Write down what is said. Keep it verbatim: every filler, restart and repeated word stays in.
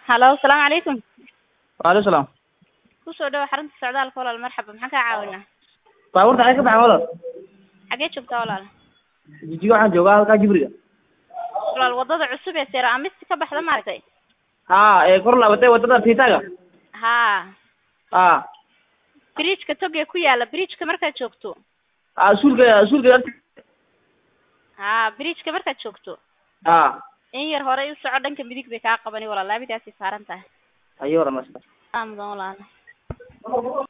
هلا السلام عليكم. وعليكم السلام. kusoo dhaw xarunta socdaalka walaal marxaba maxaan ka caawinaa? baabuurta ay ka baxaan walaal. xagee joogtaa walaal? Jijiga waxaan joogaa halkaa Jibriga. walaal wadada cusub ee Seera Amis ka baxda maartay. haa ee kor laabatay wadada Fiitaga. haa haa bridge-ka toge ku yaala bridge-ka markaad joogto. aa suulka suulka haa bridge-ka markaad joogto. haa in yar hore u soco dhanka midig bay kaa qabani walaal laabidaasi saaran tahay. ayo ramas. Am walaal.